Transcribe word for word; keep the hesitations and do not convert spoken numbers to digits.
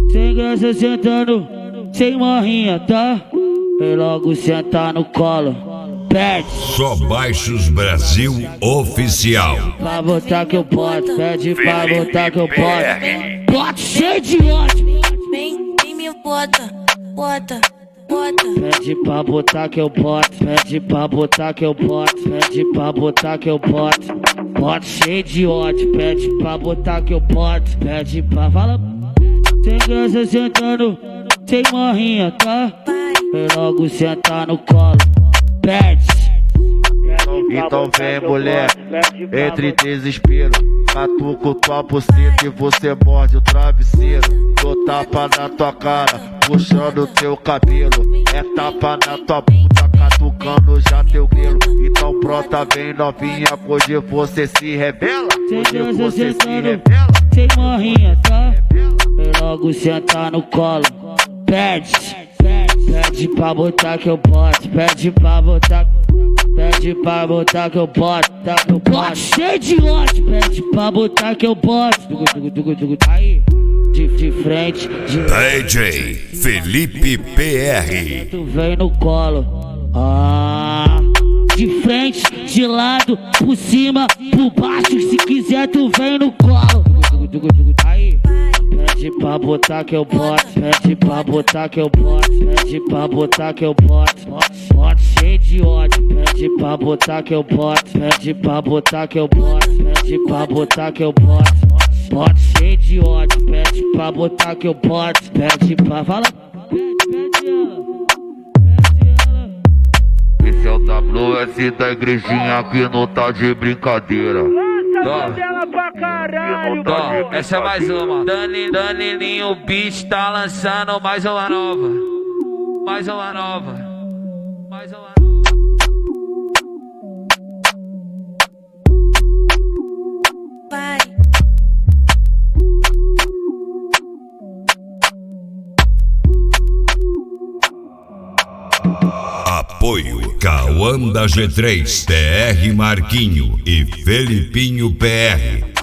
Sem graça sentando, sem marrinha, tá? Vem logo sentar no colo, pede. Só Baixos Brasil Oficial. Pra botar que eu boto, pede pra botar que eu boto. Boto cheio de ódio. Vem, vem me bota, bota, bota. Pede pra botar que eu boto, pede pra botar que eu boto, pede pra botar que eu boto. Boto cheio de ódio, pede pra botar que eu boto, pede pra fala. Sem graça sentando, sem marrinha, tá? Vem logo sentar no colo, pede. Então vem mulher, entre desespero, catuco tua buceta e você morde o travesseiro. Dou tapa na tua cara, puxando teu cabelo. É tapa na tua bunda, catucando já teu grelo. Então pronta, vem novinha, hoje você se revela. Hoje você se revela. Sem marrinha, tá? Vem logo sentar no colo, pede. Pede pra botar que eu boto, pede pra botar. Pede pra botar que eu boto, tá que eu boto. Cheio de ódio, pede pra botar que eu boto. Aí, de, de frente, de D J Felipe P R. tu vem no colo. Ah, de frente, de lado, por cima, por baixo. Se quiser, tu vem no colo. Aí, pede pra botar que eu boto, pede pra botar que eu boto, pede pra botar que eu boto. Boto cheio de ódio, pede pra botar que eu boto, pede pra botar que eu boto, pede pra botar que eu boto. Boto cheio de ódio, pede pra botar que eu boto, pede pra fala. Esse é o W S da igrejinha que não tá de brincadeira. Tá. Tá. Essa é mais uma. Dani, Danilinho, o bicho tá lançando mais uma nova. Mais uma nova. Mais uma nova. Vai. Apoio Cauã da G três, T R Marquinho e Felipinho P R.